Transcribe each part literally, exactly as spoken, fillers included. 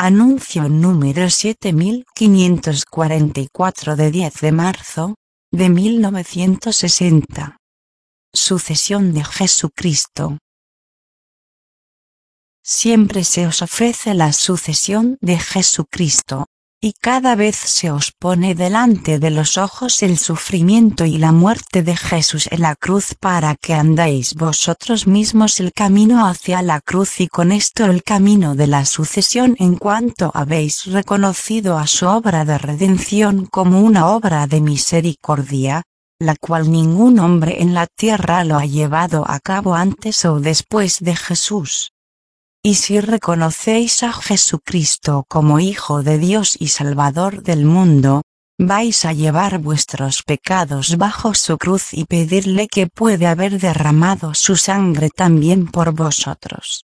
Anuncio número siete mil quinientos cuarenta y cuatro de diez de marzo, de mil novecientos sesenta. Sucesión de Jesucristo. Siempre se os ofrece la sucesión de Jesucristo, y cada vez se os pone delante de los ojos el sufrimiento y la muerte de Jesús en la cruz para que andéis vosotros mismos el camino hacia la cruz y con esto el camino de la sucesión en cuanto habéis reconocido a su obra de redención como una obra de misericordia, la cual ningún hombre en la tierra lo ha llevado a cabo antes o después de Jesús. Y si reconocéis a Jesucristo como Hijo de Dios y Salvador del mundo, vais a llevar vuestros pecados bajo su cruz y pedirle que puede haber derramado su sangre también por vosotros.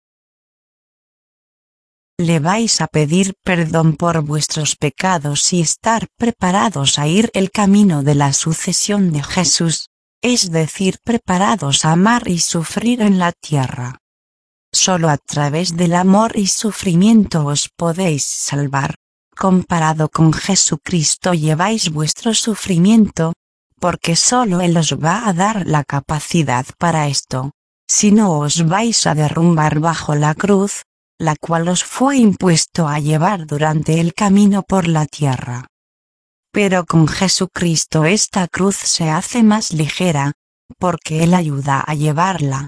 Le vais a pedir perdón por vuestros pecados y estar preparados a ir el camino de la sucesión de Jesús, es decir, preparados a amar y sufrir en la tierra. Solo a través del amor y sufrimiento os podéis salvar. Comparado con Jesucristo lleváis vuestro sufrimiento, porque solo Él os va a dar la capacidad para esto. Si no os vais a derrumbar bajo la cruz, la cual os fue impuesto a llevar durante el camino por la tierra. Pero con Jesucristo esta cruz se hace más ligera, porque Él ayuda a llevarla.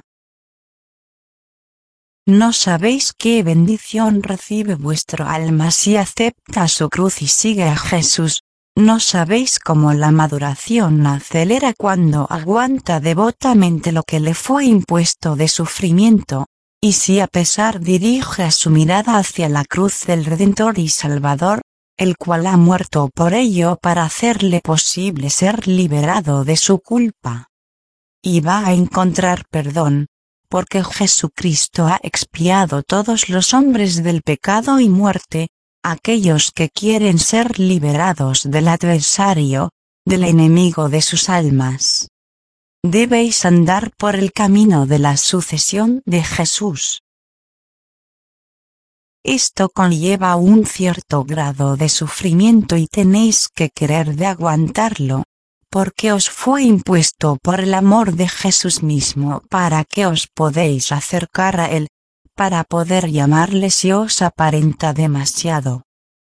¿No sabéis qué bendición recibe vuestro alma si acepta su cruz y sigue a Jesús? ¿No sabéis cómo la maduración acelera cuando aguanta devotamente lo que le fue impuesto de sufrimiento? Y si a pesar dirige su mirada hacia la cruz del Redentor y Salvador, el cual ha muerto por ello para hacerle posible ser liberado de su culpa. Y va a encontrar perdón, porque Jesucristo ha expiado todos los hombres del pecado y muerte, aquellos que quieren ser liberados del adversario, del enemigo de sus almas. Debéis andar por el camino de la sucesión de Jesús. Esto conlleva un cierto grado de sufrimiento y tenéis que querer de aguantarlo, porque os fue impuesto por el amor de Jesús mismo para que os podéis acercar a Él, para poder llamarle si os aparenta demasiado.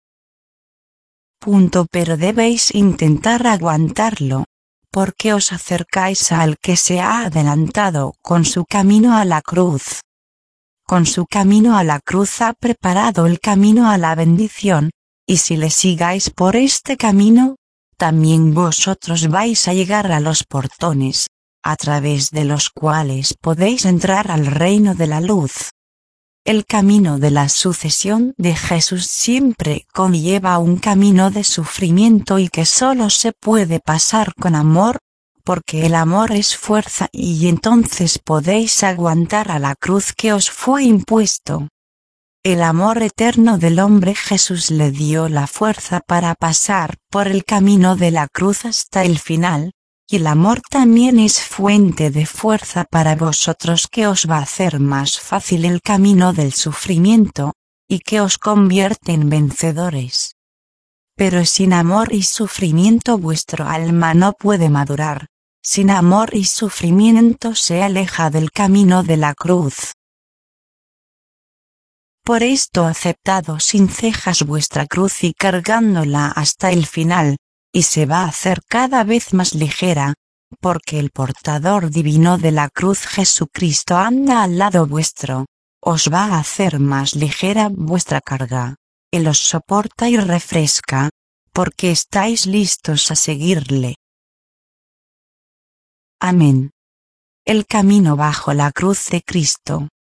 Punto. Pero debéis intentar aguantarlo, porque os acercáis al que se ha adelantado con su camino a la cruz. Con su camino a la cruz ha preparado el camino a la bendición, y si le sigáis por este camino, también vosotros vais a llegar a los portones, a través de los cuales podéis entrar al reino de la luz. El camino de la sucesión de Jesús siempre conlleva un camino de sufrimiento y que solo se puede pasar con amor, porque el amor es fuerza y entonces podéis aguantar a la cruz que os fue impuesto. El amor eterno del hombre Jesús le dio la fuerza para pasar por el camino de la cruz hasta el final, y el amor también es fuente de fuerza para vosotros que os va a hacer más fácil el camino del sufrimiento, y que os convierte en vencedores. Pero sin amor y sufrimiento vuestro alma no puede madurar, sin amor y sufrimiento se aleja del camino de la cruz. Por esto aceptado sin cejas vuestra cruz y cargándola hasta el final, y se va a hacer cada vez más ligera, porque el portador divino de la cruz Jesucristo anda al lado vuestro, os va a hacer más ligera vuestra carga, Él os soporta y refresca, porque estáis listos a seguirle. Amén. El camino bajo la cruz de Cristo.